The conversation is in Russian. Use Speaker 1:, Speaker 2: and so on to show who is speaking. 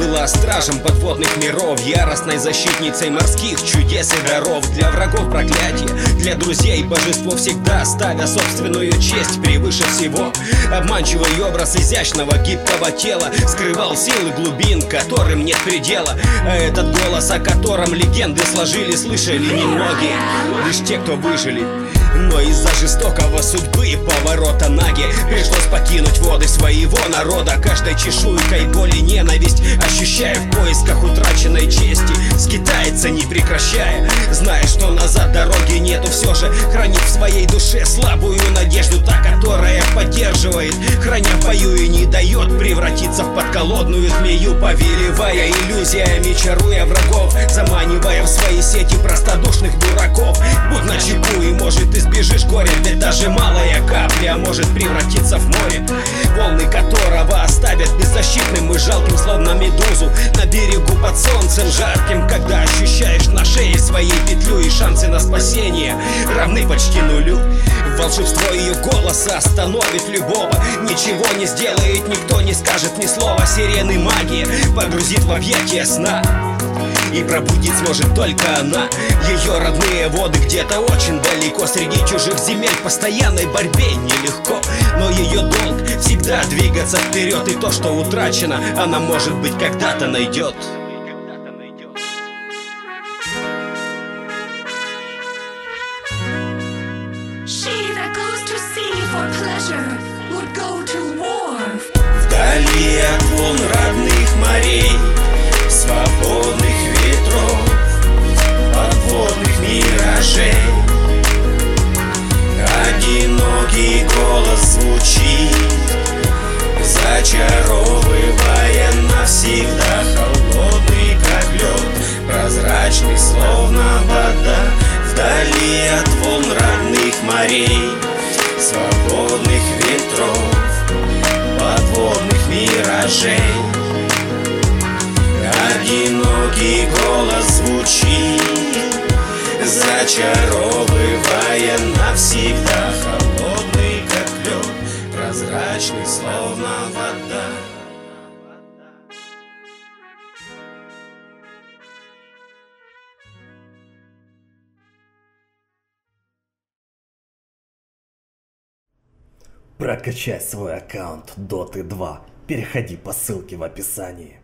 Speaker 1: была стражем подводных миров, яростной защитницей морских чудес и даров. Для врагов проклятие, для друзей божество, всегда ставя собственную честь превыше всего. Обманчивый образ изящного гибкого тела скрывал силы глубин, которым нет предела. А этот голос, о котором легенды сложили, слышали немногие, лишь те, кто выжили. Но из-за жестокого судьбы и поворота Наги пришлось покинуть воды своего народа. Каждой чешуйкой боль и ненависть ощущая в поисках утраченной чести, скитается не прекращая, зная, что назад дороги нету. Все же хранит в своей душе слабую надежду, та, которая поддерживает, храня в бою и не дает превратиться в подколодную змею, повелевая иллюзиями, чаруя врагов, заманивая в свои сети простодушных дураков. Будь начеку и, может, избежишь горя, ведь даже малая капля может превратиться в море, волны которого оставят беззащитным и жалким, словно медузу на берегу под солнцем жарким. Когда ощущаешь на шее своей петлю, и шансы на спасение равны почти нулю. Волшебство ее голоса остановит любого, ничего не сделает, никто не скажет ни слова. Сирены магии погрузит в объятия сна, и пробудить сможет только она. Ее родные воды где-то очень далеко, среди чужих земель в постоянной борьбе нелегко. Но ее долг всегда двигаться вперед, и то, что утрачено, она, может быть, когда-то найдет.
Speaker 2: Вдали от волн родных морей, свободных ветров, подводных миражей, одинокий голос звучит, зачаровывая навсегда. Холодный, как лед, прозрачный, словно вода. Вдали от волн родных морей, свободных ветров, подводных миражей, одинокий голос звучит, зачаровывая навсегда. Холодный, как лед, прозрачный, словно вода.
Speaker 3: Прокачай свой аккаунт Dota 2. Переходи по ссылке в описании.